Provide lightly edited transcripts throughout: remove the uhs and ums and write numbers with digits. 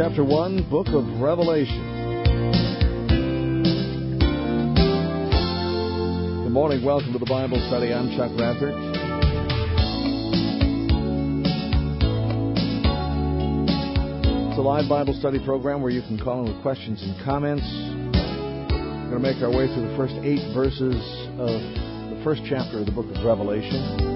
chapter 1, book of Revelation. Good morning. Welcome to the Bible study. I'm Chuck Rathert. It's a live Bible study program where you can call in with questions and comments. We're going to make our way through the first 8 verses of the first chapter of the book of Revelation.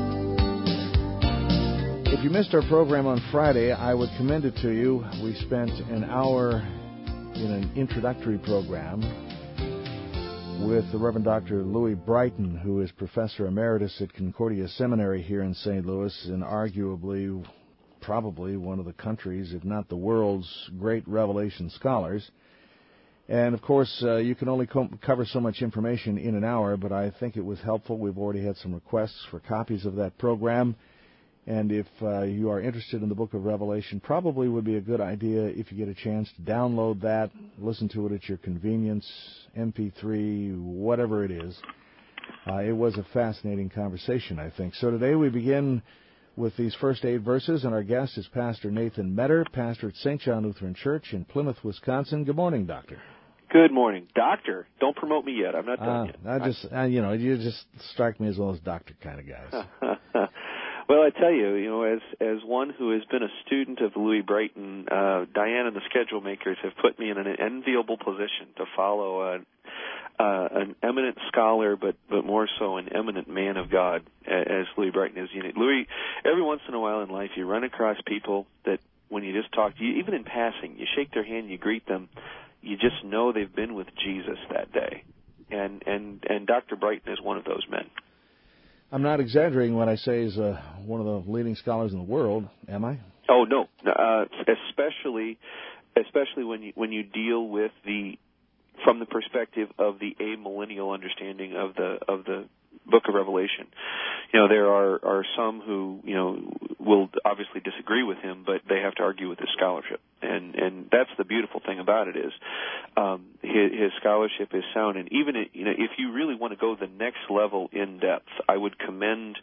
If you missed our program on Friday, I would commend it to you. We spent an hour in an introductory program with the Reverend Dr. Louis Brighton, who is Professor Emeritus at Concordia Seminary here in St. Louis, and arguably, probably one of the country's, if not the world's, great Revelation scholars. And, of course, you can only cover so much information in an hour, but I think it was helpful. We've already had some requests for copies of that program. And if you are interested in the book of Revelation, probably would be a good idea if you get a chance to download that, listen to it at your convenience, MP3, whatever it is. It was a fascinating conversation, I think. So today we begin with these first 8 verses, and our guest is Pastor Nathan Metter, pastor at St. John Lutheran Church in Plymouth, Wisconsin. Good morning, Doctor. Good morning. Doctor, don't promote me yet. I'm not done yet. You just strike me as one of those doctor kind of guys. Well, I tell you, as one who has been a student of Louis Brighton, Diane and the schedule makers have put me in an enviable position to follow an eminent scholar, but more so an eminent man of God, as Louis Brighton is. Louis, every once in a while in life, you run across people that when you just talk to you, even in passing, you shake their hand, you greet them, you just know they've been with Jesus that day. And Dr. Brighton is one of those men. I'm not exaggerating when I say he's one of the leading scholars in the world, am I? Oh no, especially when you deal with from the perspective of the amillennial understanding of the book of Revelation. There are some who will obviously disagree with him, but they have to argue with his scholarship, and that's the beautiful thing about it is his scholarship is sound. And even if you really want to go the next level in depth, I would commend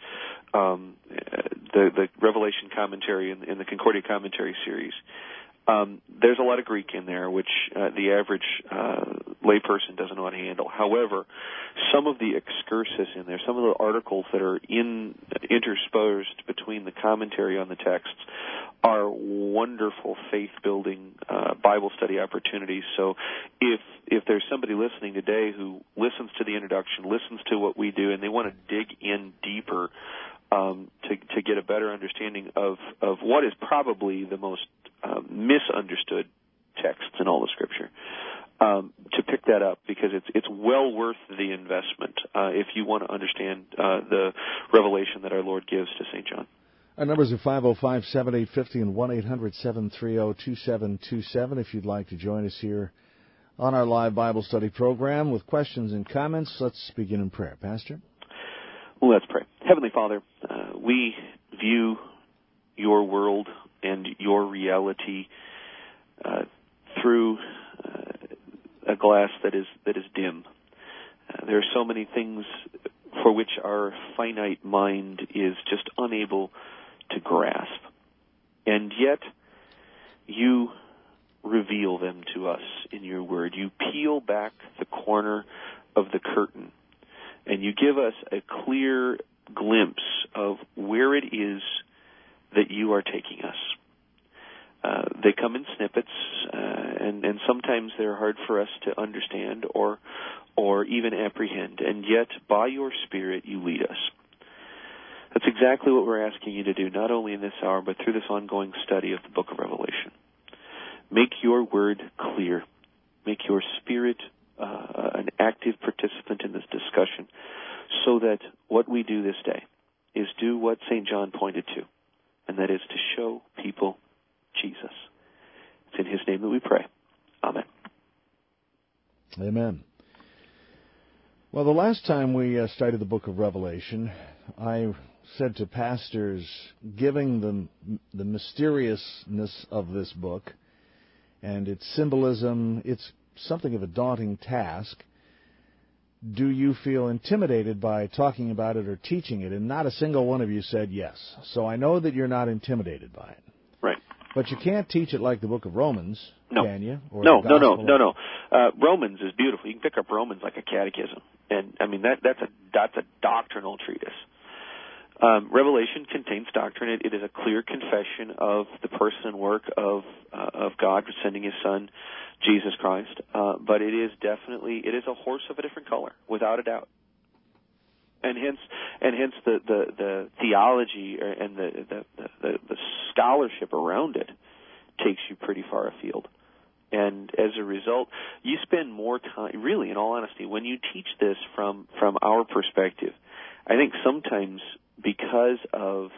the Revelation commentary in the Concordia commentary series. There's a lot of Greek in there, which the average layperson doesn't know how to handle. However, some of the excursus in there, some of the articles that are interspersed between the commentary on the texts are wonderful faith-building Bible study opportunities. So if there's somebody listening today who listens to the introduction, listens to what we do, and they want to dig in deeper to get a better understanding of what is probably the most misunderstood texts in all the Scripture, to pick that up, because it's well worth the investment if you want to understand the revelation that our Lord gives to St. John. Our numbers are 505-7850 and 1-800-730-2727 if you'd like to join us here on our live Bible study program with questions and comments. Let's begin in prayer. Pastor? Well, let's pray. Heavenly Father, we view your world and your reality through a glass that is dim. There are so many things for which our finite mind is just unable to grasp, and yet you reveal them to us in your word. You peel back the corner of the curtain, and you give us a clear glimpse of where it is that you are taking us. They come in snippets, and sometimes they're hard for us to understand or even apprehend, and yet by your Spirit you lead us. That's exactly what we're asking you to do, not only in this hour, but through this ongoing study of the book of Revelation. Make your word clear. Make your Spirit an active participant in this discussion, so that what we do this day is do what St. John pointed to, and that is to show people Jesus. It's in his name that we pray. Amen. Amen. Well, the last time we studied the book of Revelation, I said to pastors, giving the mysteriousness of this book and its symbolism, it's something of a daunting task. Do you feel intimidated by talking about it or teaching it? And not a single one of you said yes. So I know that you're not intimidated by it. Right. But you can't teach it like the book of Romans, no. can you? Or No. Romans is beautiful. You can pick up Romans like a catechism, and I mean that's a doctrinal treatise. Revelation contains doctrine. It is a clear confession of the person and work of God sending His Son, Jesus Christ. But it is a horse of a different color, without a doubt. And hence the theology and the scholarship around it takes you pretty far afield. And as a result, you spend more time, really, in all honesty, when you teach this from our perspective. I think sometimes because of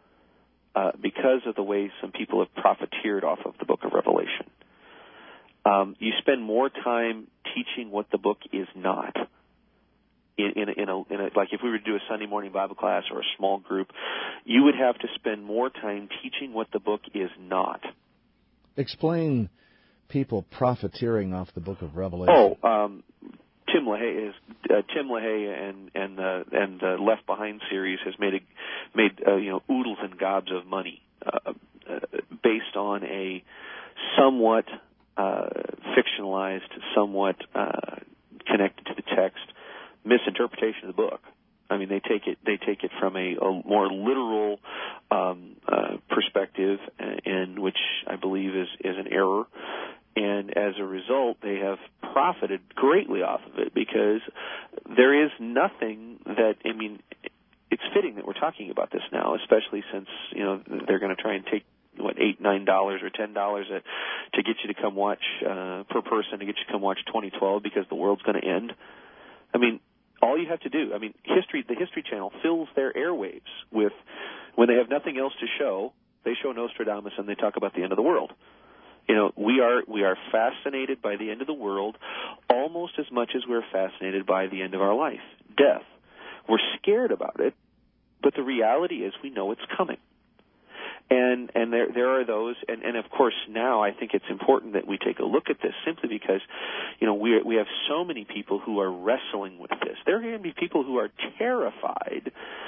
the way some people have profiteered off of the book of Revelation, you spend more time teaching what the book is not. In a like if we were to do a Sunday morning Bible class or a small group, you would have to spend more time teaching what the book is not. Explain people profiteering off the book of Revelation. Tim LaHaye and the Left Behind series has made oodles and gobs of money based on a somewhat fictionalized, somewhat connected to the text misinterpretation of the book. I mean, they take it from a more literal perspective, in which I believe is an error. And as a result, they have profited greatly off of it, because there is nothing that, I mean, it's fitting that we're talking about this now, especially since, they're going to try and take, $8, $9 or $10 to get you to come watch, per person, to get you to come watch 2012 because the world's going to end. I mean, all you have to do, the History Channel fills their airwaves with, when they have nothing else to show, they show Nostradamus and they talk about the end of the world. We are fascinated by the end of the world almost as much as we're fascinated by the end of our life, death. We're scared about it, but the reality is we know it's coming. And there are those, and of course now I think it's important that we take a look at this, simply because, we have so many people who are wrestling with this. There are going to be people who are terrified,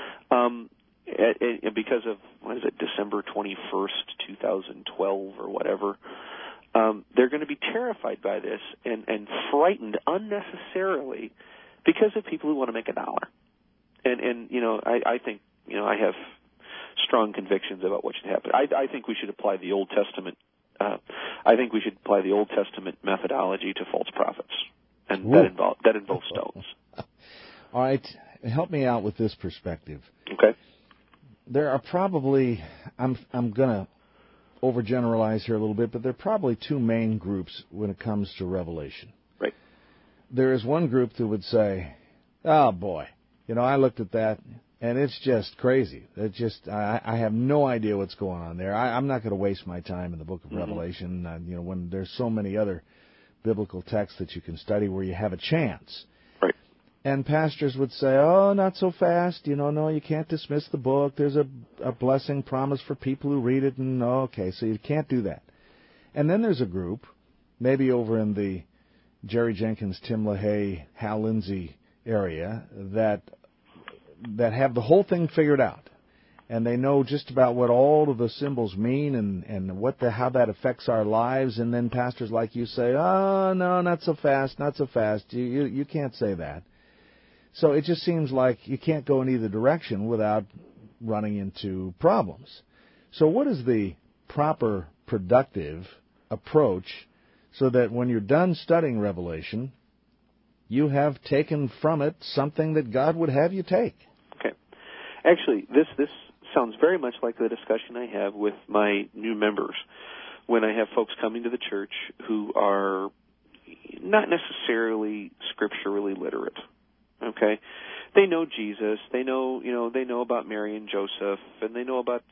because of, December 21st, 2012 or whatever. They're going to be terrified by this and frightened unnecessarily because of people who want to make a dollar. And I think, I have strong convictions about what should happen. I think we should apply the Old Testament. I think we should apply the Old Testament methodology to false prophets, and that involves stones. All right, help me out with this perspective. Okay. There are probably, I'm going to overgeneralize here a little bit, but there are probably two main groups when it comes to Revelation. Right. There is one group that would say, "Oh boy, I looked at that, and it's just crazy. It's just, I have no idea what's going on there. I'm not going to waste my time in the book of Revelation, when there's so many other biblical texts that you can study where you have a chance." Right. And pastors would say, "Oh, not so fast. No, you can't dismiss the book. There's a blessing promised for people who read it, and okay, so you can't do that." And then there's a group, maybe over in the Jerry Jenkins, Tim LaHaye, Hal Lindsey area, that have the whole thing figured out, and they know just about what all of the symbols mean and how that affects our lives. And then pastors like you say, "Oh, no, not so fast, not so fast. You can't say that." So it just seems like you can't go in either direction without running into problems. So what is the proper, productive approach so that when you're done studying Revelation, you have taken from it something that God would have you take? Okay. Actually, this sounds very much like the discussion I have with my new members when I have folks coming to the church who are not necessarily scripturally literate. Okay, they know Jesus. They know, they know about Mary and Joseph, and they know about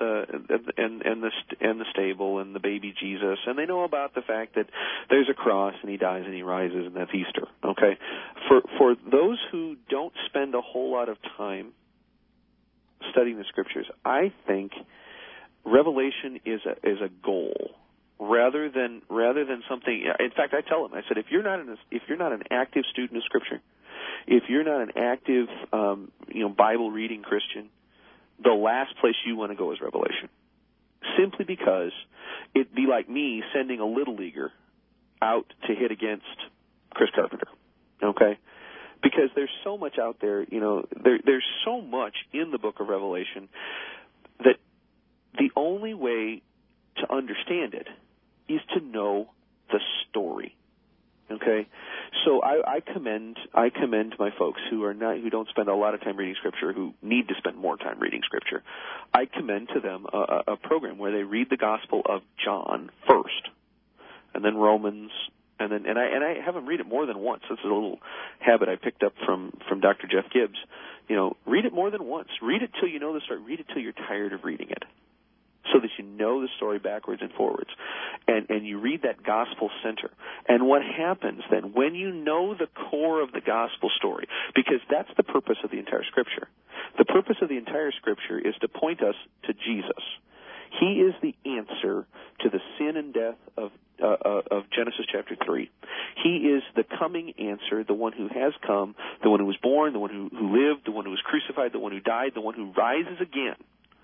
the stable and the baby Jesus, and they know about the fact that there's a cross and he dies and he rises, and that's Easter. Okay, for those who don't spend a whole lot of time studying the scriptures, I think Revelation is a goal rather than something. In fact, I tell them, I said, if you're not an active student of Scripture, if you're not an active, Bible reading Christian, the last place you want to go is Revelation. Simply because it'd be like me sending a little leaguer out to hit against Chris Carpenter, okay? Because there's so much out there, there's so much in the book of Revelation that the only way to understand it is to know the story. Okay, so I commend my folks who don't spend a lot of time reading Scripture, who need to spend more time reading Scripture. I commend to them a program where they read the Gospel of John first, and then Romans, and I have them read it more than once. This is a little habit I picked up from Dr. Jeff Gibbs. Read it more than once. Read it till you know the story. Read it till you're tired of reading it, so that you know the story backwards and forwards. And you read that gospel center. And what happens then, when you know the core of the gospel story, because that's the purpose of the entire Scripture. The purpose of the entire Scripture is to point us to Jesus. He is the answer to the sin and death of Genesis chapter 3. He is the coming answer, the one who has come, the one who was born, the one who lived, the one who was crucified, the one who died, the one who rises again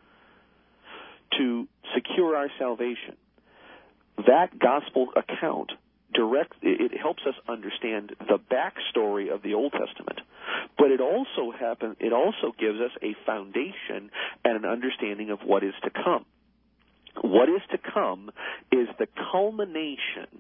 to secure our salvation. That gospel account it helps us understand the backstory of the Old Testament, but it also gives us a foundation and an understanding of what is to come. What is to come is the culmination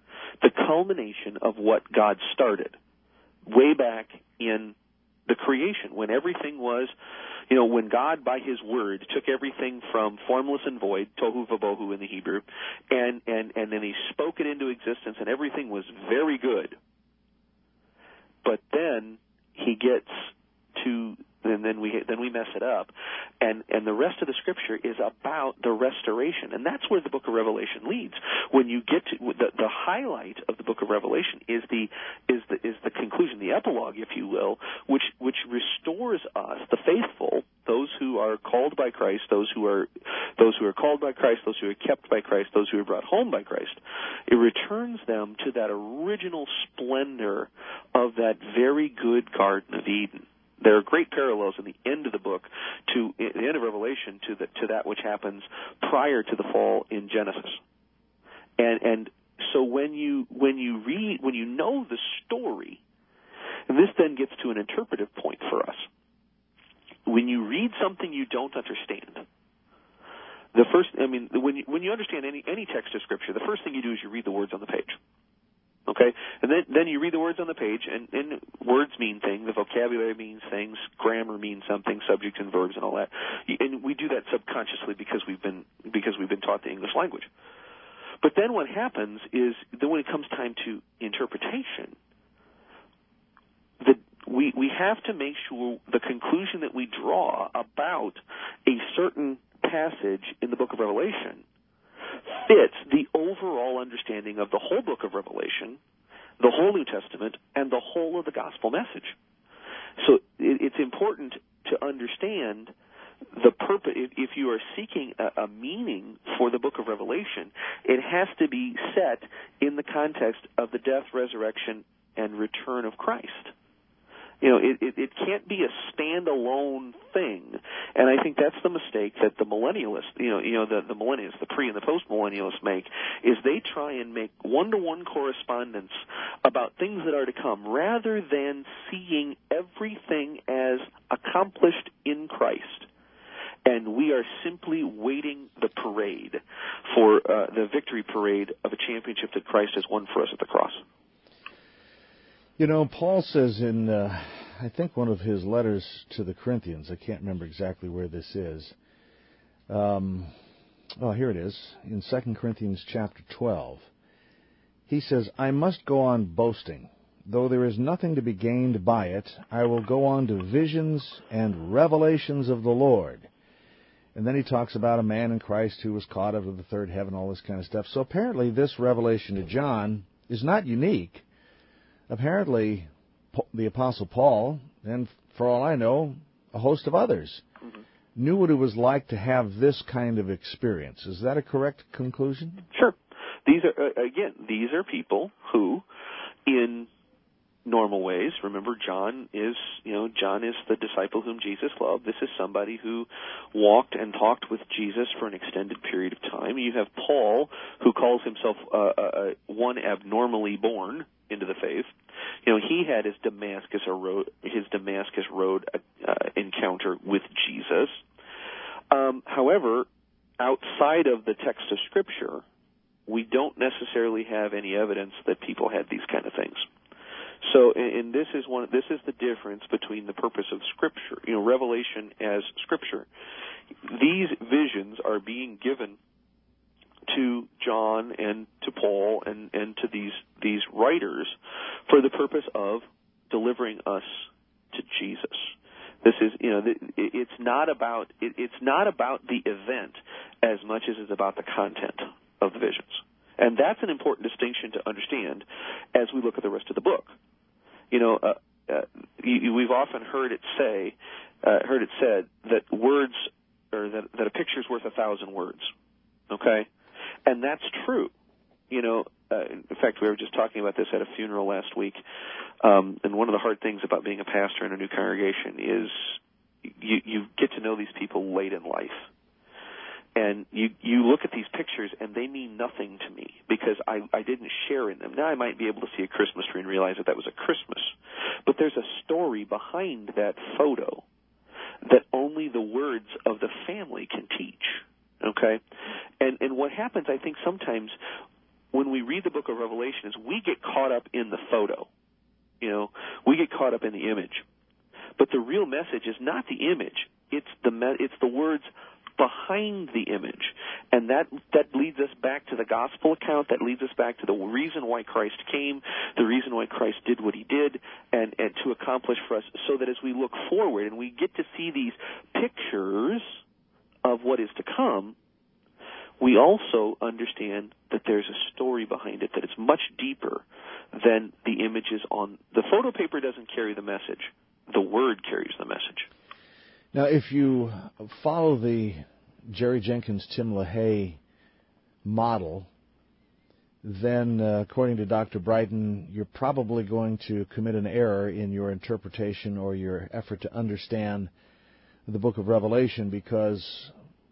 of what God started way back in the creation, when everything was, when God, by His word, took everything from formless and void, tohu vabohu in the Hebrew, and then He spoke it into existence, and everything was very good. But then He gets to, and then we mess it up, and the rest of the Scripture is about the restoration, and that's where the Book of Revelation leads. When you get to the highlight of the Book of Revelation is the conclusion, the epilogue, if you will, which restores us, the faithful, those who are called by Christ, those who are called by Christ, those who are kept by Christ, those who are brought home by Christ. It returns them to that original splendor of that very good Garden of Eden. There are great parallels in the end of the book, to the end of Revelation, to that which happens prior to the fall in Genesis. And so when you know the story, this then gets to an interpretive point for us. When you read something you don't understand, when you understand any text of Scripture, the first thing you do is you read the words on the page. Okay? And then you read the words on the page, and words mean things, the vocabulary means things, grammar means something, subjects and verbs and all that. And we do that subconsciously because we've been taught the English language. But then what happens is that when it comes time to interpretation, we have to make sure the conclusion that we draw about a certain passage in the book of Revelation fits the overall understanding of the whole book of Revelation, the whole New Testament, and the whole of the gospel message. So it's important to understand the purpose. If you are seeking a meaning for the book of Revelation, it has to be set in the context of the death, resurrection, and return of Christ. It can't be a standalone thing, and I think that's the mistake that the millennialists, the millennials, the pre and the post millennialists make, is they try and make one-to-one correspondence about things that are to come, rather than seeing everything as accomplished in Christ. And we are simply waiting the parade for the victory parade of a championship that Christ has won for us at the cross. Paul says in, I think, one of his letters to the Corinthians, I can't remember exactly where this is. Here it is, in 2 Corinthians chapter 12. He says, I must go on boasting. Though there is nothing to be gained by it, I will go on to visions and revelations of the Lord. And then he talks about a man in Christ who was caught up to the third heaven, all this kind of stuff. So apparently this revelation to John is not unique. Apparently, the Apostle Paul, and for all I know, a host of others, knew what it was like to have this kind of experience. Is that a correct conclusion? Sure. These are people who, in normal ways. Remember, John is the disciple whom Jesus loved. This is somebody who walked and talked with Jesus for an extended period of time. You have Paul, who calls himself one abnormally born into the faith. He had his Damascus Road encounter with Jesus. However, outside of the text of Scripture, we don't necessarily have any evidence that people had these kind of things. So, and this is the difference between the purpose of Scripture, Revelation as Scripture. These visions are being given to John and to Paul and to these writers for the purpose of delivering us to Jesus. This is, it's not about the event as much as it's about the content of the visions. And that's an important distinction to understand as we look at the rest of the book. We've often heard it said that words, or that a picture's worth 1,000 words. Okay, and that's true. In fact, we were just talking about this at a funeral last week. And one of the hard things about being a pastor in a new congregation is you get to know these people late in life. And you look at these pictures, and they mean nothing to me because I didn't share in them. Now I might be able to see a Christmas tree and realize that was a Christmas. But there's a story behind that photo that only the words of the family can teach. Okay? And what happens, I think, sometimes when we read the book of Revelation is we get caught up in the photo. We get caught up in the image. But the real message is not the image. It's the words behind the image. And that leads us back to the gospel account. That leads us back to the reason why Christ came, the reason why Christ did what he did, and to accomplish for us, so that as we look forward and we get to see these pictures of what is to come, we also understand that there's a story behind it, that it's much deeper than the images on the photo paper. Doesn't carry the message. The word carries the message. Now, if you follow the Jerry Jenkins, Tim LaHaye model, then according to Dr. Brighton, you're probably going to commit an error in your interpretation or your effort to understand the book of Revelation, because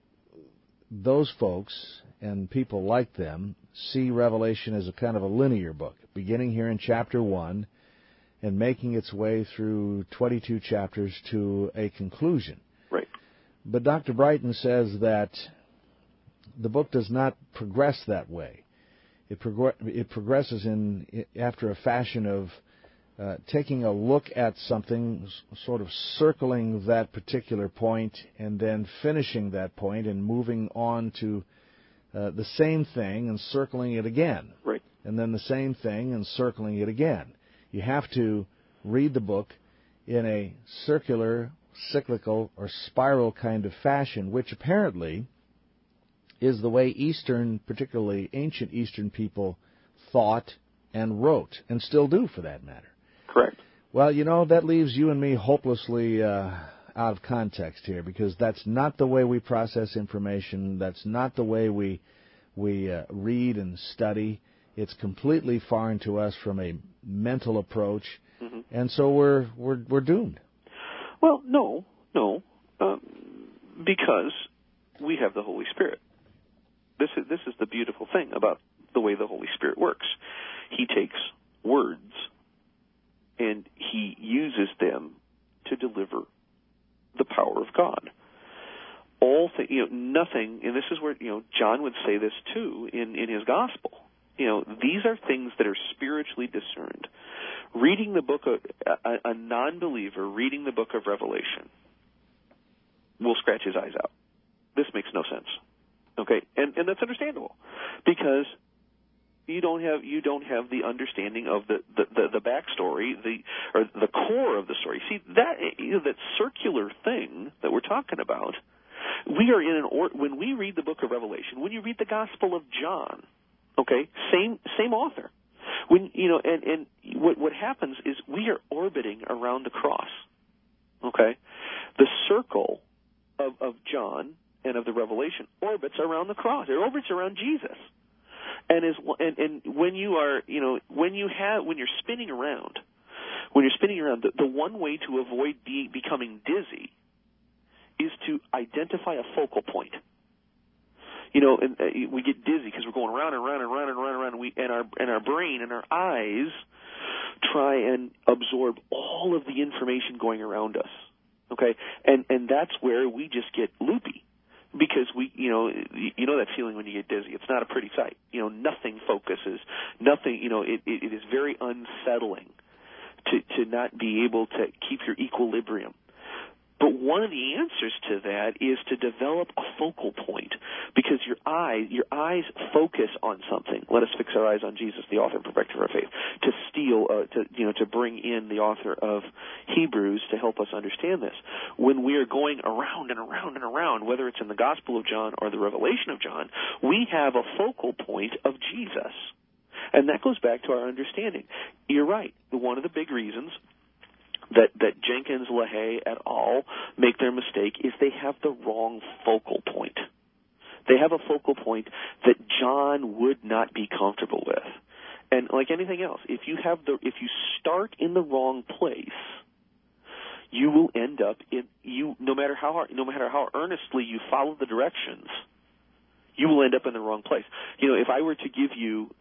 those folks and people like them see Revelation as a kind of a linear book, beginning here in chapter 1 and making its way through 22 chapters to a conclusion. Right. But Dr. Brighton says that the book does not progress that way. It progresses after a fashion of taking a look at something, sort of circling that particular point, and then finishing that point and moving on to the same thing and circling it again. Right. And then the same thing and circling it again. You have to read the book in a circular, cyclical, or spiral kind of fashion, which apparently is the way Eastern, particularly ancient Eastern people, thought and wrote, and still do for that matter. Correct. Well, that leaves you and me hopelessly out of context here, because that's not the way we process information. That's not the way we read and study. It's completely foreign to us from a mental approach, and so we're doomed. Well, no, because we have the Holy Spirit. This is the beautiful thing about the way the Holy Spirit works. He takes words and he uses them to deliver the power of God. Nothing, and this is where John would say this too in his gospel. These are things that are spiritually discerned. Reading the book of a non-believer reading the book of Revelation will scratch his eyes out. This makes no sense. Okay, and that's understandable, because you don't have the understanding of the backstory, the core of the story. See, that circular thing that we're talking about. We are when we read the book of Revelation, when you read the Gospel of John, okay, same author. When and what happens is we are orbiting around the cross. Okay, the circle of John and of the Revelation orbits around the cross. It orbits around Jesus. And when you're spinning around, When you're spinning around, the one way to avoid becoming dizzy is to identify a focal point. And we get dizzy because we're going around and around and around and around and around. And our brain and our eyes try and absorb all of the information going around us. Okay, and that's where we just get loopy because we, that feeling when you get dizzy. It's not a pretty sight. Nothing focuses. Nothing. It is very unsettling to not be able to keep your equilibrium. But one of the answers to that is to develop a focal point, because your eyes focus on something. Let us fix our eyes on Jesus, the author and perfecter of our faith. To bring in the author of Hebrews to help us understand this. When we are going around and around and around, whether it's in the Gospel of John or the Revelation of John, we have a focal point of Jesus. And that goes back to our understanding. You're right. One of the big reasons that Jenkins, LaHaye, et al. Make their mistake is they have the wrong focal point. They have a focal point that John would not be comfortable with. And like anything else, if you start in the wrong place, you will end up no matter how earnestly you follow the directions, you will end up in the wrong place. If I were to give you,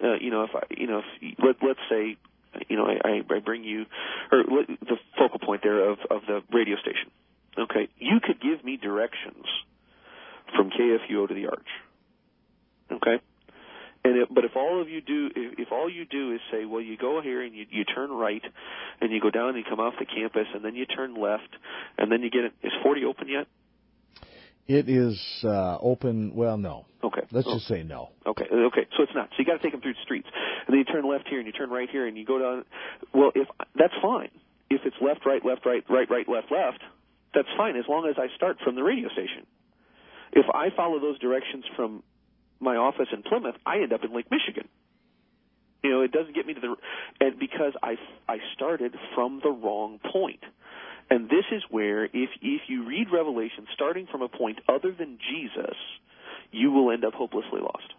let's say, I bring you, or the focal point there of the radio station. Okay, you could give me directions from KFUO to the Arch. Okay, but if all you do is say, well, you go here and you turn right, and you go down and you come off the campus, and then you turn left, and then you get it. Is 40 open yet? It is open. Well, no. Okay. Let's just say no. Okay. So it's not. So you got to take them through the streets, and then you turn left here, and you turn right here, and you go down. Well, that's fine. If it's left, right, left, left, that's fine as long as I start from the radio station. If I follow those directions from my office in Plymouth, I end up in Lake Michigan. It doesn't get me to and because I started from the wrong point. And this is where, if you read Revelation starting from a point other than Jesus, you will end up hopelessly lost.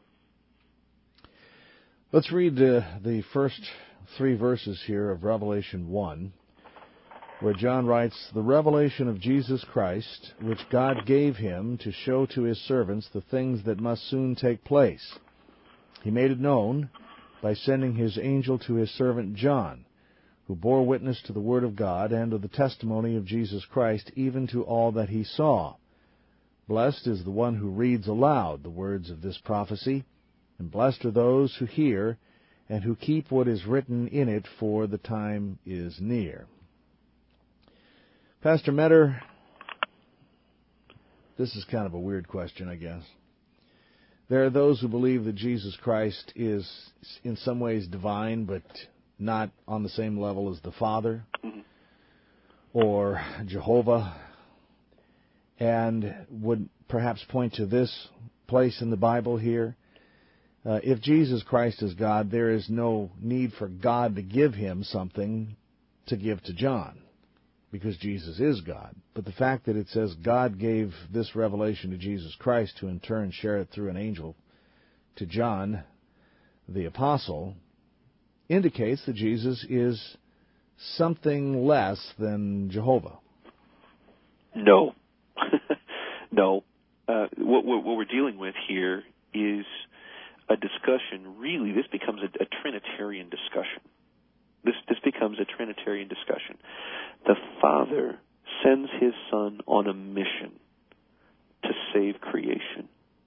Let's read the first 3 verses here of Revelation 1, where John writes, "The revelation of Jesus Christ, which God gave him to show to his servants the things that must soon take place. He made it known by sending his angel to his servant John, who bore witness to the word of God and to the testimony of Jesus Christ, even to all that he saw. Blessed is the one who reads aloud the words of this prophecy, and blessed are those who hear and who keep what is written in it, for the time is near." Pastor Metter, this is kind of a weird question, I guess. There are those who believe that Jesus Christ is in some ways divine, but not on the same level as the Father or Jehovah, and would perhaps point to this place in the Bible here. If Jesus Christ is God, there is no need for God to give him something to give to John, because Jesus is God. But the fact that it says God gave this revelation to Jesus Christ to in turn share it through an angel to John, the apostle, indicates that Jesus is something less than Jehovah. No. No. What we're dealing with here is a discussion. Really, this becomes a Trinitarian discussion. This becomes a Trinitarian discussion. The Father sends his Son on a mission to save creation.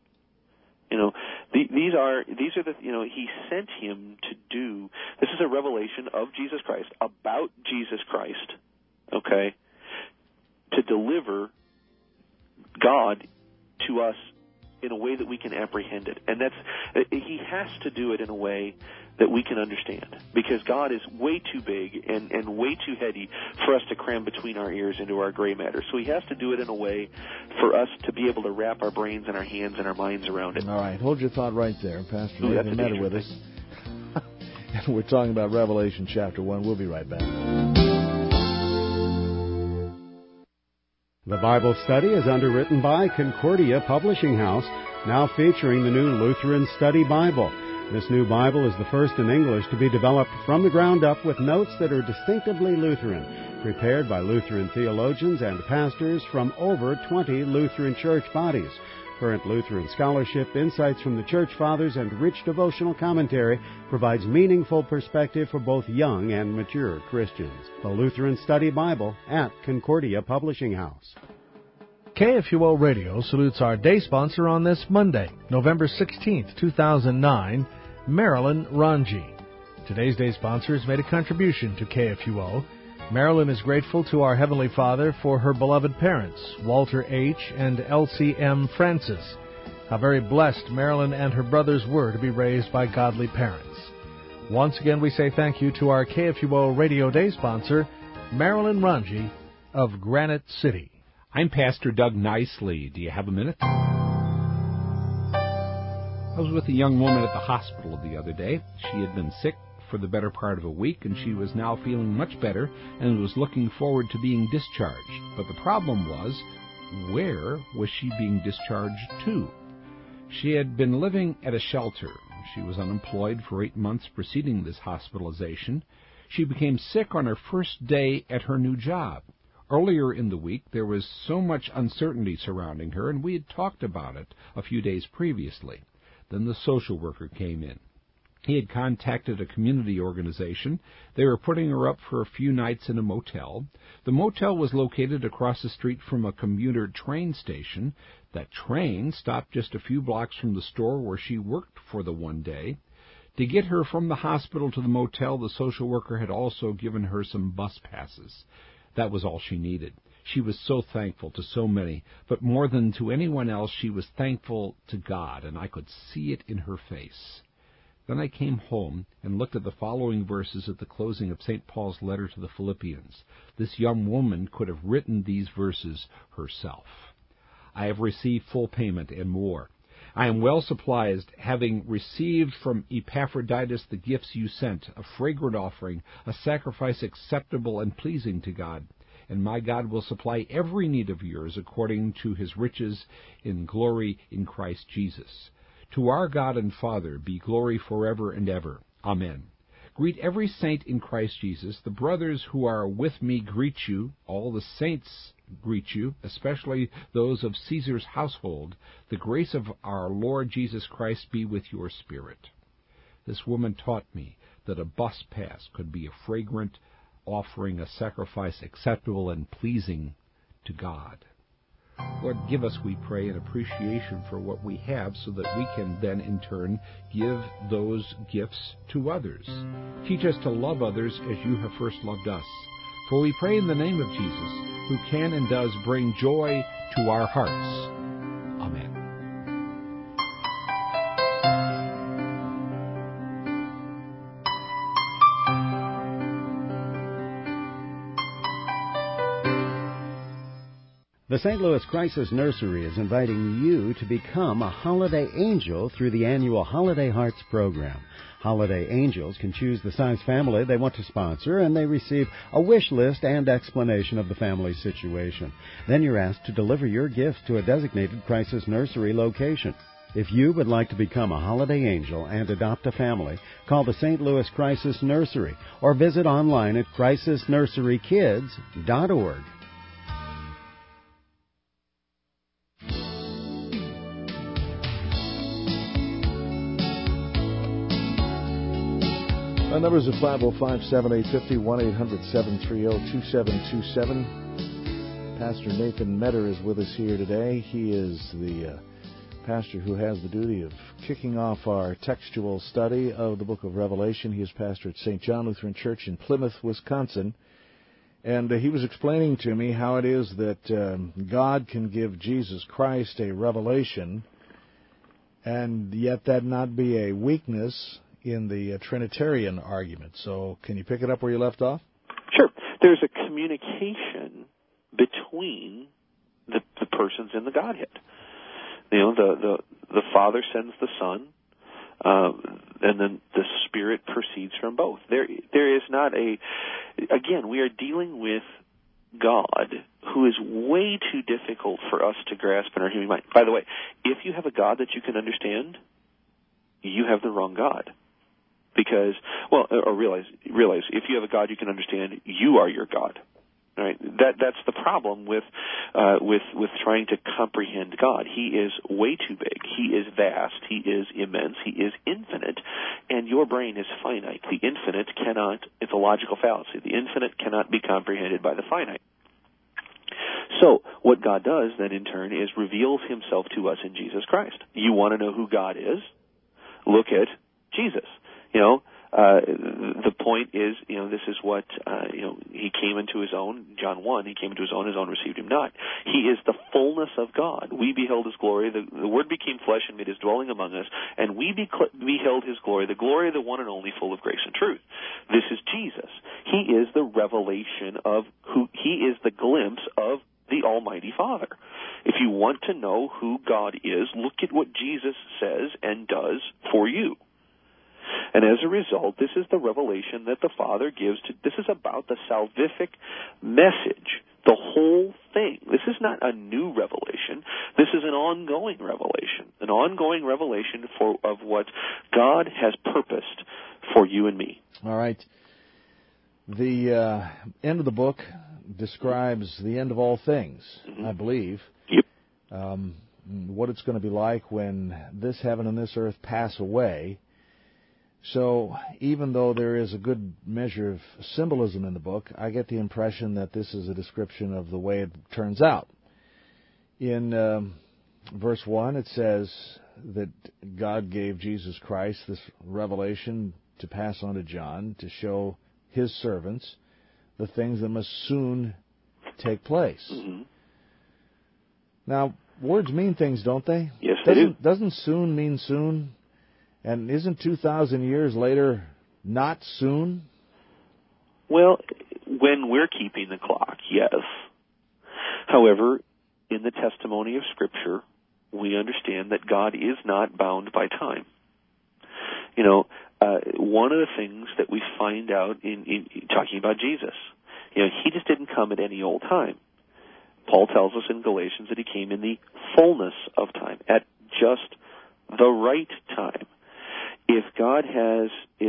These are the he sent him to do. This is a revelation of Jesus Christ, about Jesus Christ, okay, to deliver God to us in a way that we can apprehend it. And he has to do it in a way that we can understand, because God is way too big and way too heady for us to cram between our ears into our gray matter. So he has to do it in a way for us to be able to wrap our brains and our hands and our minds around it. All right, hold your thought right there. Pastor Nathan Metter with us. And we're talking about Revelation chapter 1. We'll be right back. The Bible study is underwritten by Concordia Publishing House, now featuring the new Lutheran Study Bible. This new Bible is the first in English to be developed from the ground up with notes that are distinctively Lutheran, prepared by Lutheran theologians and pastors from over 20 Lutheran church bodies. Current Lutheran scholarship, insights from the Church Fathers, and rich devotional commentary provides meaningful perspective for both young and mature Christians. The Lutheran Study Bible at Concordia Publishing House. KFUO Radio salutes our day sponsor on this Monday, November 16th, 2009, Marilyn Ranji. Today's day sponsor has made a contribution to KFUO. Marilyn is grateful to our Heavenly Father for her beloved parents, Walter H. and Elsie M. Francis. How very blessed Marilyn and her brothers were to be raised by godly parents. Once again, we say thank you to our KFUO Radio Day sponsor, Marilyn Ranji of Granite City. I'm Pastor Doug Nicely. Do you have a minute? I was with a young woman at the hospital the other day. She had been sick for the better part of a week, and she was now feeling much better and was looking forward to being discharged. But the problem was, where was she being discharged to? She had been living at a shelter. She was unemployed for 8 months preceding this hospitalization. She became sick on her first day at her new job. Earlier in the week, there was so much uncertainty surrounding her, and we had talked about it a few days previously. Then the social worker came in. He had contacted a community organization. They were putting her up for a few nights in a motel. The motel was located across the street from a commuter train station. That train stopped just a few blocks from the store where she worked for the one day. To get her from the hospital to the motel, the social worker had also given her some bus passes. That was all she needed. She was so thankful to so many, but more than to anyone else, she was thankful to God, and I could see it in her face. Then I came home and looked at the following verses at the closing of St. Paul's letter to the Philippians. This young woman could have written these verses herself. I have received full payment and more. I am well supplied, having received from Epaphroditus the gifts you sent, a fragrant offering, a sacrifice acceptable and pleasing to God. And my God will supply every need of yours according to his riches in glory in Christ Jesus. To our God and Father be glory forever and ever. Amen. Greet every saint in Christ Jesus. The brothers who are with me greet you. All the saints greet you, especially those of Caesar's household. The grace of our Lord Jesus Christ be with your spirit. This woman taught me that a bus pass could be a fragrant offering, a sacrifice acceptable and pleasing to God. Lord, give us, we pray, an appreciation for what we have so that we can then, in turn, give those gifts to others. Teach us to love others as you have first loved us. For we pray in the name of Jesus, who can and does bring joy to our hearts. Amen. The St. Louis Crisis Nursery is inviting you to become a Holiday Angel through the annual Holiday Hearts program. Holiday Angels can choose the size family they want to sponsor, and they receive a wish list and explanation of the family's situation. Then you're asked to deliver your gifts to a designated Crisis Nursery location. If you would like to become a Holiday Angel and adopt a family, call the St. Louis Crisis Nursery or visit online at crisisnurserykids.org. Our numbers are 505-7850, 1-800-730-2727. Pastor Nathan Metter is with us here today. He is the pastor who has the duty of kicking off our textual study of the book of Revelation. He is pastor at St. John Lutheran Church in Plymouth, Wisconsin. And he was explaining to me how it is that God can give Jesus Christ a revelation, and yet that not be a weakness in the Trinitarian argument. So can you pick it up where you left off? Sure. There's a communication between the persons in the Godhead. You know, the Father sends the Son, and then the Spirit proceeds from both. There is not again, we are dealing with God who is way too difficult for us to grasp in our human mind. By the way, if you have a God that you can understand, you have the wrong God. Because, well, or realize if you have a God you can understand, you are your God. Right? That's the problem with trying to comprehend God. He is way too big. He is vast. He is immense. He is infinite, and your brain is finite. The infinite cannot. It's a logical fallacy. The infinite cannot be comprehended by the finite. So what God does then in turn is reveals himself to us in Jesus Christ. You want to know who God is? Look at Jesus. The point is, this is what, he came into his own, John 1, he came into his own received him not. He is the fullness of God. We beheld his glory. The Word became flesh and made his dwelling among us, and we beheld his glory of the one and only, full of grace and truth. This is Jesus. He is the revelation of he is the glimpse of the Almighty Father. If you want to know who God is, look at what Jesus says and does for you. And as a result, this is the revelation that the Father gives to, this is about the salvific message, the whole thing. This is not a new revelation. This is an ongoing revelation of what God has purposed for you and me. All right. The end of the book describes the end of all things, I believe. Yep. What it's going to be like when this heaven and this earth pass away. So even though there is a good measure of symbolism in the book, I get the impression that this is a description of the way it turns out. In verse 1, it says that God gave Jesus Christ this revelation to pass on to John to show his servants the things that must soon take place. Mm-hmm. Now, words mean things, don't they? Yes, they do. Doesn't soon mean soon? And isn't 2,000 years later not soon? Well, when we're keeping the clock, yes. However, in the testimony of Scripture, we understand that God is not bound by time. One of the things that we find out in talking about Jesus, he just didn't come at any old time. Paul tells us in Galatians that he came in the fullness of time, at just the right time. If God has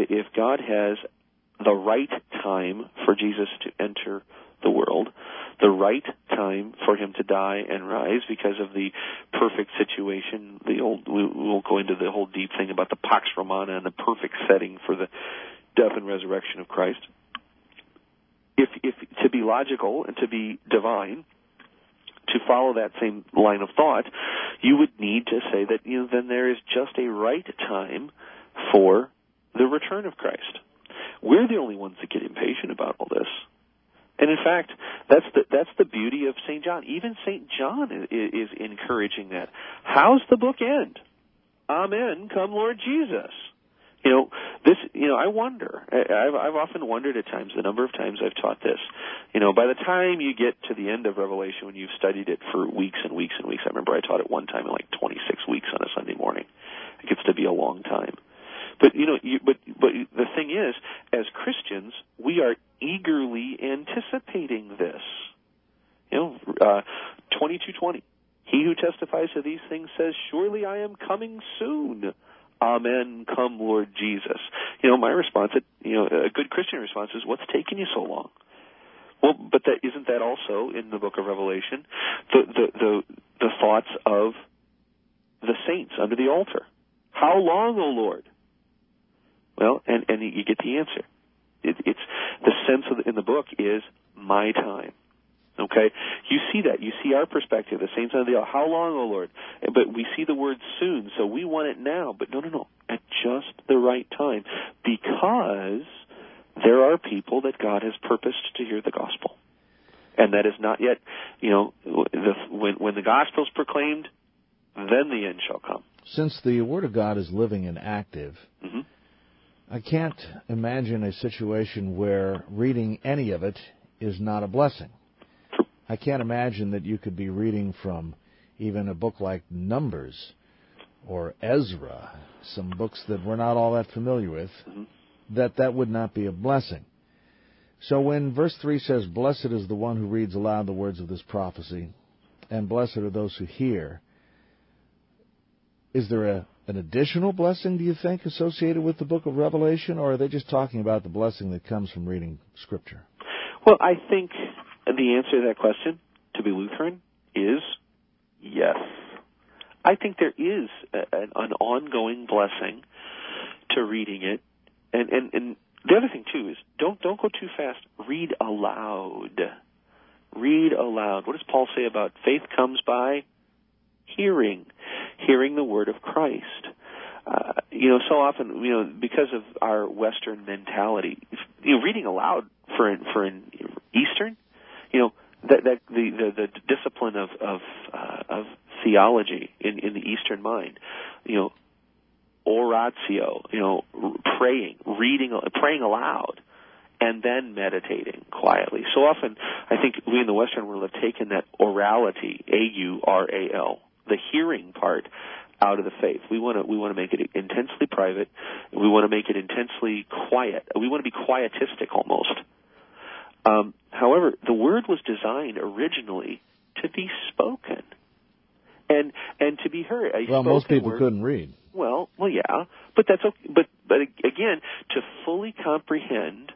the right time for Jesus to enter the world, the right time for him to die and rise because of the perfect situation, we won't go into the whole deep thing about the Pax Romana and the perfect setting for the death and resurrection of Christ. If to be logical and to be divine, to follow that same line of thought, you would need to say that then there is just a right time for the return of Christ. We're the only ones that get impatient about all this. And in fact, that's the beauty of St. John. Even St. John is encouraging that. How's the book end? Amen, come Lord Jesus. I wonder. I've often wondered at times, the number of times I've taught this. By the time you get to the end of Revelation, when you've studied it for weeks and weeks and weeks, I remember I taught it one time in like 26 weeks on a Sunday morning. It gets to be a long time. But but the thing is, as Christians, we are eagerly anticipating this. 22:20. He who testifies to these things says, "Surely I am coming soon. Amen. Come, Lord Jesus." My response, a good Christian response is, "What's taking you so long?" Well, but isn't that also in the book of Revelation the thoughts of the saints under the altar? How long, O Lord? Well, and you get the answer. It's the sense in the book is my time. Okay, you see that. You see our perspective. The saints under the altar. How long, O Lord? But we see the word soon, so we want it now. But no, at just the right time, because there are people that God has purposed to hear the gospel, and that is not yet. When the gospel is proclaimed, then the end shall come. Since the Word of God is living and active, mm-hmm. I can't imagine a situation where reading any of it is not a blessing. I can't imagine that you could be reading from even a book like Numbers or Ezra, some books that we're not all that familiar with, mm-hmm. that would not be a blessing. So when verse 3 says, "Blessed is the one who reads aloud the words of this prophecy, and blessed are those who hear," is there an additional blessing, do you think, associated with the book of Revelation, or are they just talking about the blessing that comes from reading Scripture? Well, I think the answer to that question, to be Lutheran, is yes. I think there is an ongoing blessing to reading it. And the other thing, too, is don't go too fast. Read aloud. Read aloud. What does Paul say about faith comes by hearing the word of Christ? So often, because of our Western mentality, reading aloud for an Eastern, that the discipline of theology in the Eastern mind, oratio, praying aloud, and then meditating quietly. So often, I think we in the Western world have taken that orality, A-U-R-A-L, the hearing part, out of the faith. We want to make it intensely private. We want to make it intensely quiet. We want to be quietistic almost. However, the word was designed originally to be spoken and to be heard. Well, most people couldn't read. Well, yeah, but that's okay. But again, to fully comprehend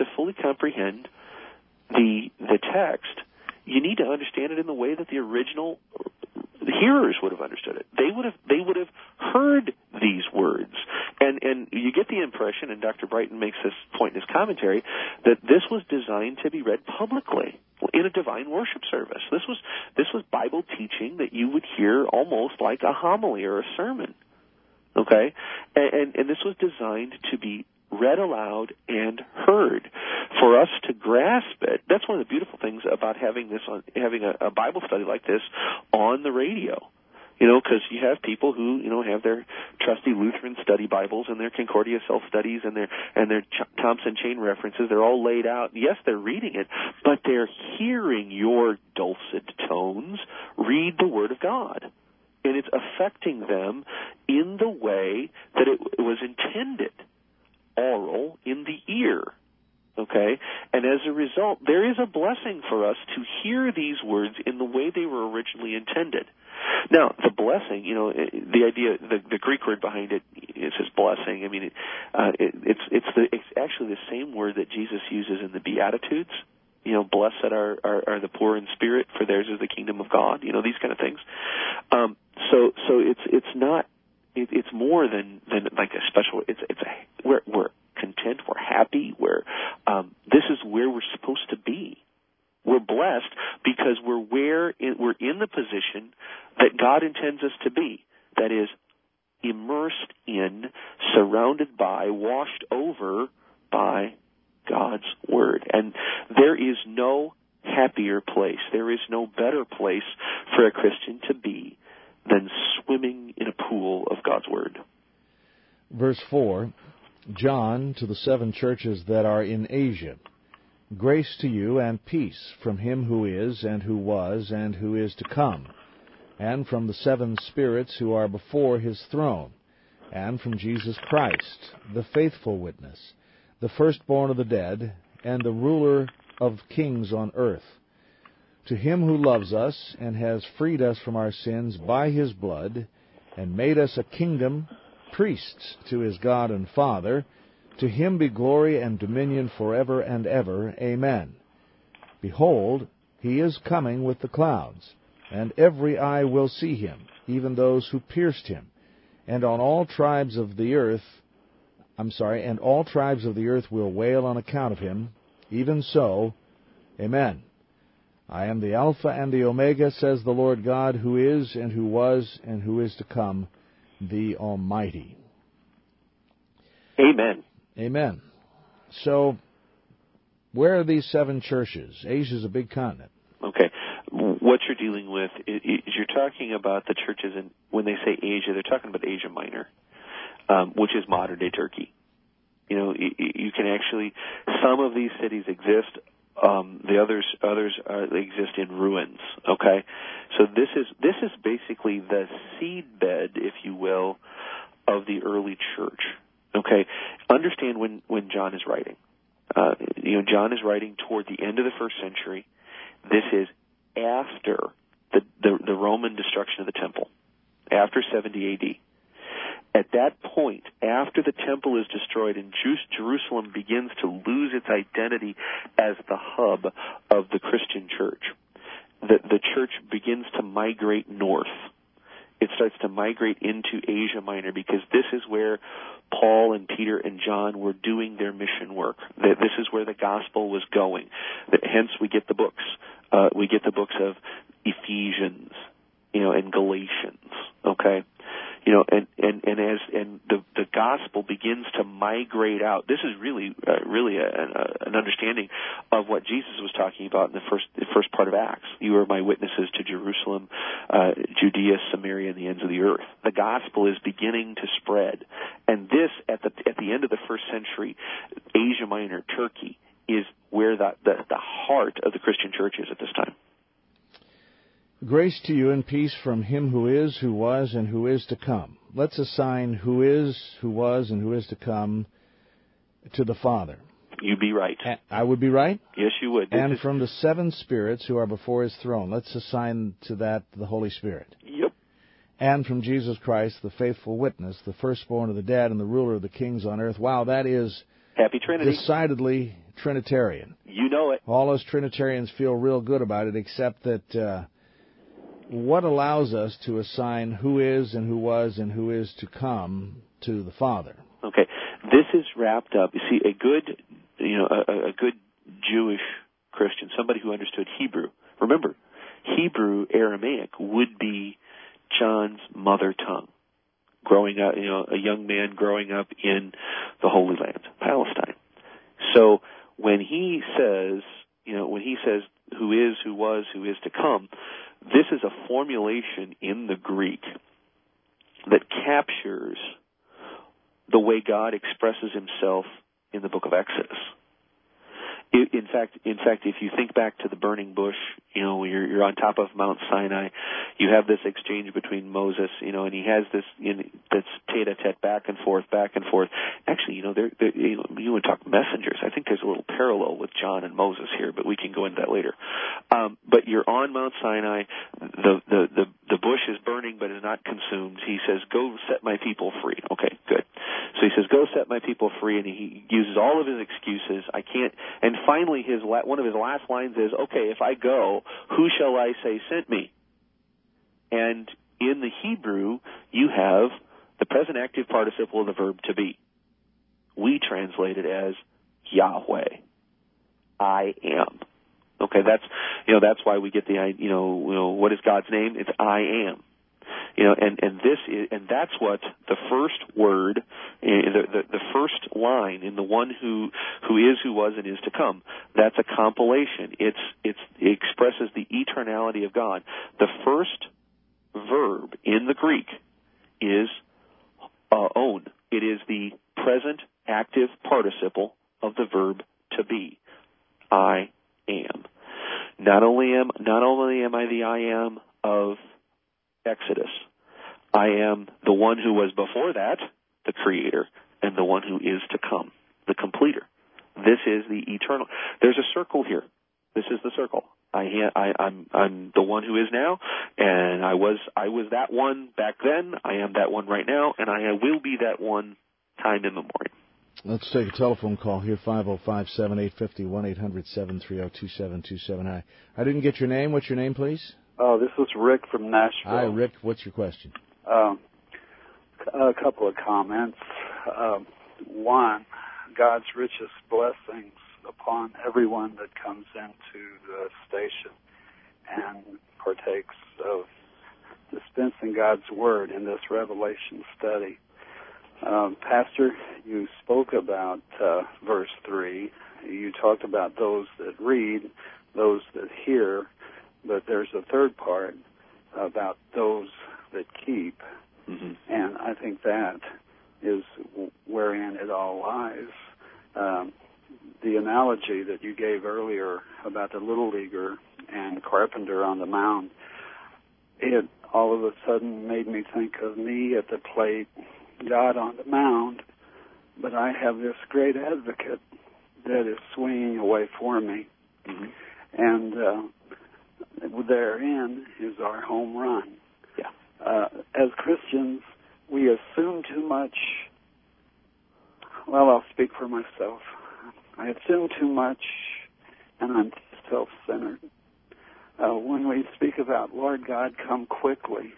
the text, you need to understand it in the way that the original hearers would have understood it. They would have heard these words, and you get the impression, and Dr. Brighton makes this point in his commentary, that this was designed to be read publicly in a divine worship service. This was Bible teaching that you would hear almost like a homily or a sermon. Okay, and this was designed to be read aloud and heard. For us to grasp it, that's one of the beautiful things about having a Bible study like this on the radio. Because you have people who, have their trusty Lutheran study Bibles and their Concordia self-studies and their Thompson chain references. They're all laid out. Yes, they're reading it, but they're hearing your dulcet tones read the Word of God. And it's affecting them in the way that it was intended, oral, in the ear. Okay? And as a result, there is a blessing for us to hear these words in the way they were originally intended. Now, the blessing, the idea, the Greek word behind it is his blessing. I mean, it's actually the same word that Jesus uses in the Beatitudes. Blessed are the poor in spirit, for theirs is the kingdom of God. These kind of things. So it's not. It's more than like a special. We're content. We're happy. This is where we're supposed to be. We're blessed because we're in the position that God intends us to be. That is, immersed in, surrounded by, washed over by God's Word. And there is no happier place, there is no better place for a Christian to be than swimming in a pool of God's Word. Verse 4, John, to the 7 churches that are in Asia, grace to you and peace from him who is, and who was, and who is to come, and from the 7 spirits who are before his throne, and from Jesus Christ, the faithful witness, the firstborn of the dead, and the ruler of kings on earth. To him who loves us, and has freed us from our sins by his blood, and made us a kingdom, priests to his God and Father, to him be glory and dominion forever and ever. Amen. Behold, he is coming with the clouds, and every eye will see him, even those who pierced him, and all tribes of the earth will wail on account of him. Even so, Amen. I am the Alpha and the Omega, says the Lord God, who is, and who was, and who is to come, the Almighty. Amen. Amen. So, where are these 7 churches? Asia's a big continent. Okay. What you're dealing with is you're talking about the churches, and when they say Asia, they're talking about Asia Minor, which is modern-day Turkey. You can actually, some of these cities exist. The others exist in ruins. Okay, so this is basically the seedbed, if you will, of the early church. Okay, understand when John is writing. John is writing toward the end of the 1st century. This is after the Roman destruction of the temple, after 70 A.D. At that point, after the temple is destroyed and Jerusalem begins to lose its identity as the hub of the Christian church, the church begins to migrate north. It starts to migrate into Asia Minor, because this is where Paul and Peter and John were doing their mission work. This is where the gospel was going. Hence, we get the books. We get the books of Ephesians, and Galatians. Okay, and the gospel begins to migrate out. This is really an understanding of what Jesus was talking about in the first part of Acts. You are my witnesses to Jerusalem, Judea, Samaria, and the ends of the earth. The gospel is beginning to spread, and this at the end of the first century, Asia Minor, Turkey, is where the heart of the Christian church is at this time. Grace to you and peace from him who is, who was, and who is to come. Let's assign who is, who was, and who is to come to the Father. You'd be right. I would be right? Yes, you would. And from the seven spirits who are before his throne. Let's assign to that the Holy Spirit. Yep. And from Jesus Christ, the faithful witness, the firstborn of the dead and the ruler of the kings on earth. Wow, that is Happy Trinity. Decidedly Trinitarian. You know it. All us Trinitarians feel real good about it, except that what allows us to assign who is and who was and who is to come to the Father? Okay, this is wrapped up. You see, a good Jewish Christian, somebody who understood Hebrew. Remember, Hebrew, Aramaic would be John's mother tongue. Growing up, a young man growing up in the Holy Land, Palestine. So when he says who is, who was, who is to come, this is a formulation in the Greek that captures the way God expresses himself in the book of Exodus. In fact, if you think back to the burning bush, you're on top of Mount Sinai, you have this exchange between Moses, and he has this that's tete-a-tete, back and forth. Actually, you would talk messengers. I think there's a little parallel with John and Moses here, but we can go into that later. But you're on Mount Sinai. The bush is burning, but is not consumed. He says, "Go set my people free." Okay, good. So he says, "Go set my people free," and he uses all of his excuses. I can't. And finally, one of his last lines is, "Okay, if I go, who shall I say sent me?" And in the Hebrew, you have the present active participle of the verb to be. We translate it as Yahweh. I am. Okay, that's why we get the what is God's name? It's I am. And that's what the first word, the first line in the one who is, who was, and is to come. That's a compilation. It expresses the eternality of God. The first verb in the Greek is on. It is the present active participle of the verb to be. I am. Not only am I the I am of Exodus, I am the one who was before that, the Creator, and the one who is to come, the completer. This is the eternal. There's a circle here. This is the circle. I'm the one who is now, and I was that one back then. I am that one right now, and I will be that one time immemorial. Let's take a telephone call here, 505-7850, 1-800-730-2727. I didn't get your name. What's your name, please? This is Rick from Nashville. Hi, Rick. What's your question? A couple of comments. One, God's richest blessings upon everyone that comes into the station and partakes of dispensing God's Word in this Revelation study. Pastor, you spoke about verse 3. You talked about those that read, those that hear, but there's a third part about those that keep. Mm-hmm. And I think that is wherein it all lies. The analogy that you gave earlier about the little leaguer and carpenter on the mound, it all of a sudden made me think of me at the plate, God on the mound, but I have this great advocate that is swinging away for me. Mm-hmm. And therein is our home run. Yeah. As Christians, we assume too much. Well, I'll speak for myself. I assume too much, and I'm self-centered. When we speak about Lord God, come quickly,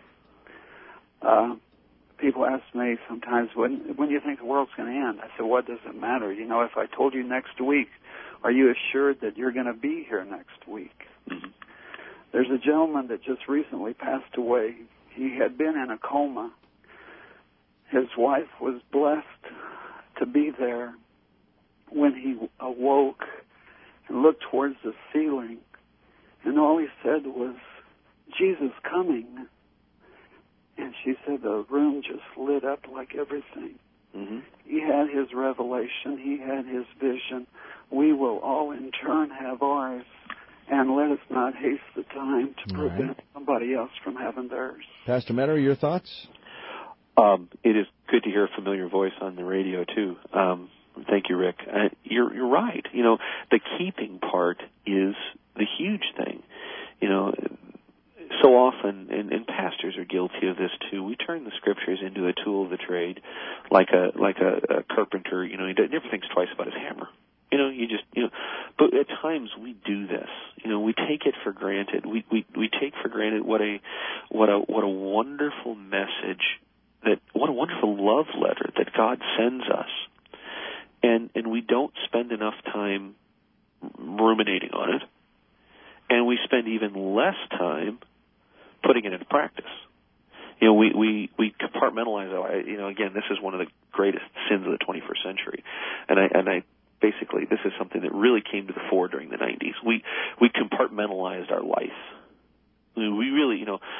people ask me sometimes, when do you think the world's going to end? I said, what does it matter? You know, if I told you next week, are you assured that you're going to be here next week? Mm-hmm. There's a gentleman that just recently passed away. He had been in a coma. His wife was blessed to be there when he awoke and looked towards the ceiling, and all he said was, Jesus coming. And she said the room just lit up like everything. Mm-hmm. He had his revelation. He had his vision. We will all in turn have ours. And let us not haste the time to prevent somebody else from having theirs. Pastor Metter, your thoughts? It is good to hear a familiar voice on the radio, too. Thank you, Rick. You're right. You know, the keeping part is the huge thing. You know, so often, and pastors are guilty of this too, we turn the Scriptures into a tool of the trade, like a carpenter. You know, he never thinks twice about his hammer. You know, but at times we do this. You know, we take it for granted. We take for granted what a wonderful message, what a wonderful love letter that God sends us. And we don't spend enough time ruminating on it, and we spend even less time putting it into practice. You know, we compartmentalize our. You know, again, this is one of the greatest sins of the 21st century, and I basically this is something that really came to the fore during the 90s. We compartmentalized our life. We really,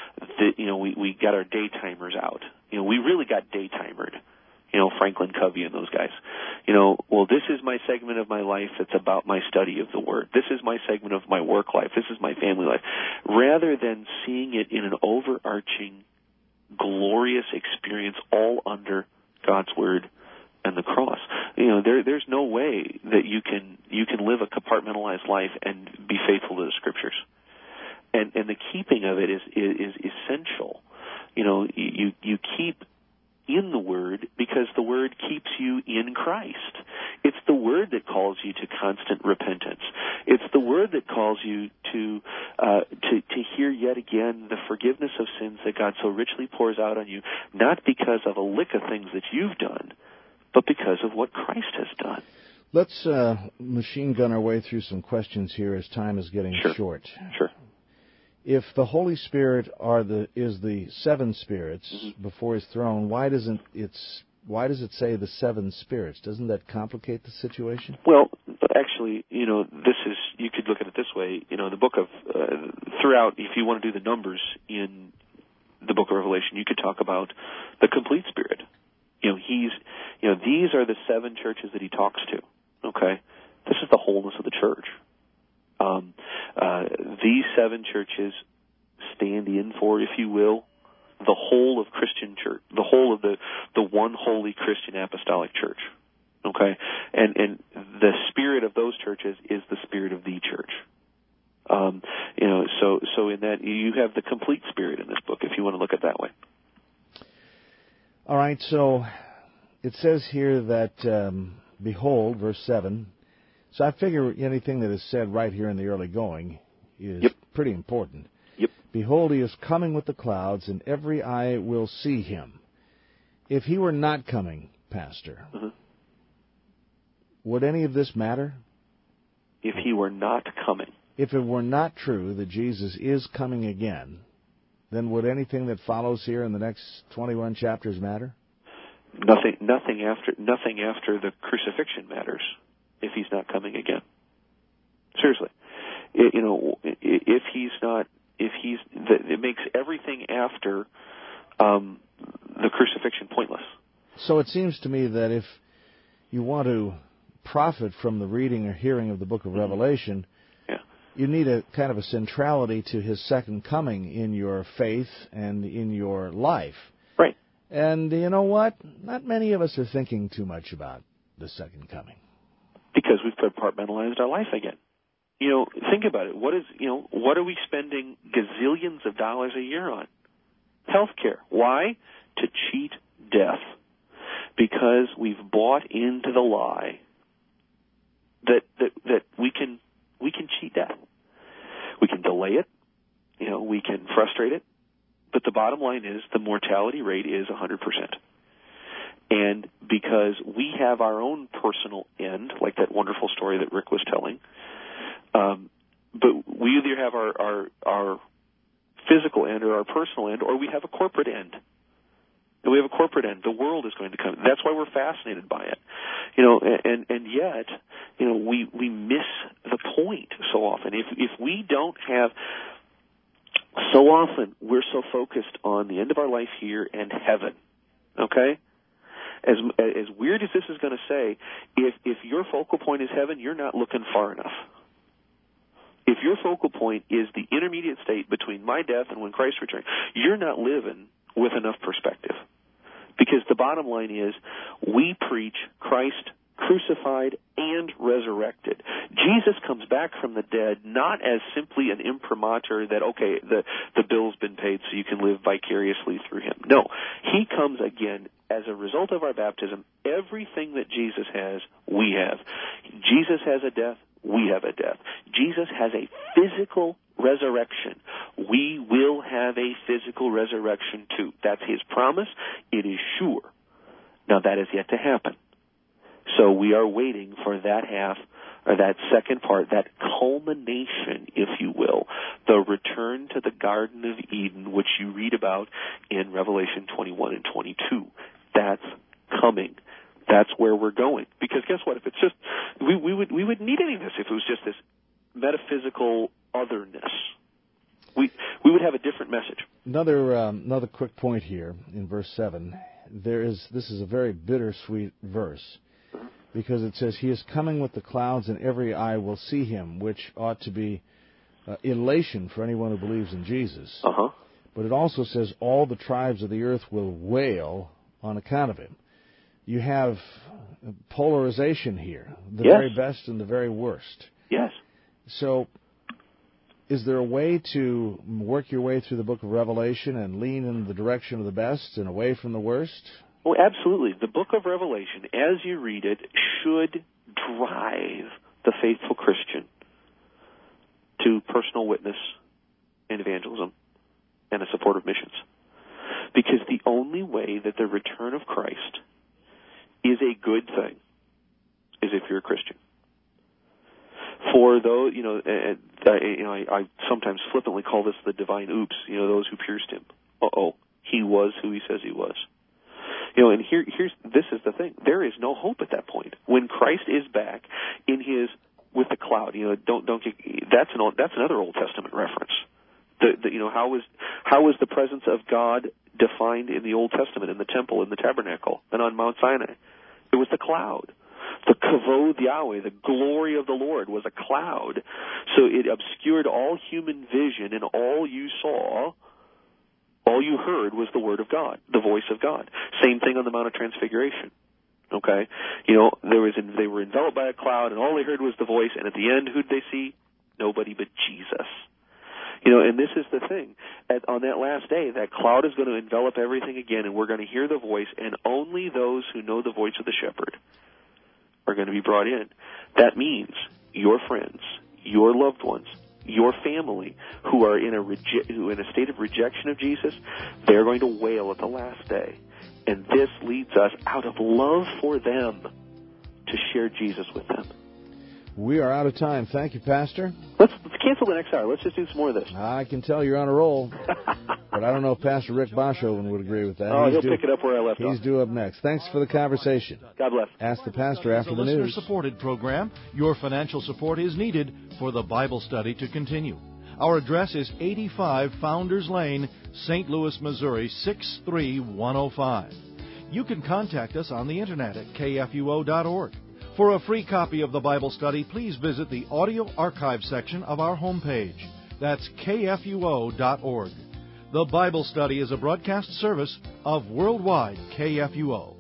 we got our day timers out. You know, we really got day timered. You know, Franklin Covey and those guys. You know, well, this is my segment of my life that's about my study of the Word. This is my segment of my work life. This is my family life. Rather than seeing it in an overarching, glorious experience all under God's Word and the cross. You know, there's no way that you can live a compartmentalized life and be faithful to the Scriptures. And the keeping of it is essential. You know, you keep in the Word because the Word keeps you in Christ. It's the Word that calls you to constant repentance. It's the Word that calls you to hear yet again the forgiveness of sins that God so richly pours out on you, not because of a lick of things that you've done, but because of what Christ has done. Let's machine gun our way through some questions here as time is getting short. Sure. If the Holy Spirit is the seven spirits before His throne, why does it say the seven spirits? Doesn't that complicate the situation? Well, actually, you know, you could look at it this way. You know, the book of throughout, if you want to do the numbers in the book of Revelation, you could talk about the complete Spirit. You know, these are the seven churches that He talks to. Okay, this is the wholeness of the church. These seven churches stand in for, if you will, the whole of Christian church, the whole of the one holy Christian apostolic church. Okay, and the spirit of those churches is the spirit of the church. You know, so in that you have the complete Spirit in this book, if you want to look at it that way. All right, so it says here that behold, verse 7. So I figure anything that is said right here in the early going is pretty important. Yep. Behold, He is coming with the clouds, and every eye will see Him. If He were not coming, Pastor, would any of this matter? If He were not coming. If it were not true that Jesus is coming again, then would anything that follows here in the next 21 chapters matter? Nothing after the crucifixion matters. If He's not coming again, seriously, it makes everything after the crucifixion pointless. So it seems to me that if you want to profit from the reading or hearing of the book of Revelation, you need a kind of a centrality to His second coming in your faith and in your life. Right. And you know what? Not many of us are thinking too much about the second coming. Because we've compartmentalized our life again. You know, think about it. What are we spending gazillions of dollars a year on? Healthcare. Why? To cheat death because we've bought into the lie that we can cheat death. We can delay it, we can frustrate it, but the bottom line is the mortality rate is 100%. And because we have our own personal end, like that wonderful story that Rick was telling, but we either have our physical end or our personal end, or we have a corporate end. And we have a corporate end. The world is going to come. That's why we're fascinated by it. And yet, we miss the point so often. If we don't have, so often we're so focused on the end of our life here and heaven. Okay? As weird as this is going to say, if your focal point is heaven, you're not looking far enough. If your focal point is the intermediate state between my death and when Christ returns, you're not living with enough perspective. Because the bottom line is, we preach Christ crucified and resurrected. Jesus comes back from the dead not as simply an imprimatur that, okay, the bill's been paid so you can live vicariously through him. No, he comes again as a result of our baptism. Everything that Jesus has, we have. Jesus has a death, we have a death. Jesus has a physical resurrection. We will have a physical resurrection too. That's his promise. It is sure. Now that is yet to happen. So we are waiting for that half, or that second part, that culmination, if you will, the return to the Garden of Eden, which you read about in Revelation 21 and 22. That's coming. That's where we're going. Because guess what? If it's just, we wouldn't need any of this if it was just this metaphysical otherness. We would have a different message. Another quick point here in verse 7. This is a very bittersweet verse, because it says, he is coming with the clouds and every eye will see him, which ought to be elation for anyone who believes in Jesus. Uh-huh. But it also says all the tribes of the earth will wail on account of him. You have polarization here, the very best and the very worst. Yes. So is there a way to work your way through the book of Revelation and lean in the direction of the best and away from the worst? Oh, absolutely. The book of Revelation, as you read it, should drive the faithful Christian to personal witness and evangelism and the support of missions. Because the only way that the return of Christ is a good thing is if you're a Christian. For those, I sometimes flippantly call this the divine oops, those who pierced him. He was who he says he was. And this is the thing. There is no hope at that point. When Christ is back with the cloud, that's another Old Testament reference. How was the presence of God defined in the Old Testament, in the temple, in the tabernacle, and on Mount Sinai? It was the cloud. The kavod Yahweh, the glory of the Lord, was a cloud. So it obscured all human vision, and all you saw, all you heard was the word of God, the voice of God. Same thing on the Mount of Transfiguration. Okay? They were enveloped by a cloud, and all they heard was the voice, and at the end, who'd they see? Nobody but Jesus. And this is the thing. On that last day, that cloud is going to envelop everything again, and we're going to hear the voice, and only those who know the voice of the shepherd are going to be brought in. That means your friends, your loved ones, your family who are in a state of rejection of Jesus, they're going to wail at the last day. And this leads us, out of love for them, to share Jesus with them. We are out of time. Thank you, Pastor. Let's cancel the next hour. Let's just do some more of this. I can tell you're on a roll. But I don't know if Pastor Rick Boschoven would agree with that. He'll pick it up where I left off. He's due up next. Thanks for the conversation. God bless. Ask the pastor after the news. Listener-supported program. Your financial support is needed for the Bible study to continue. Our address is 85 Founders Lane, St. Louis, Missouri, 63105. You can contact us on the internet at kfuo.org. For a free copy of the Bible study, please visit the audio archive section of our homepage. That's kfuo.org. The Bible study is a broadcast service of Worldwide KFUO.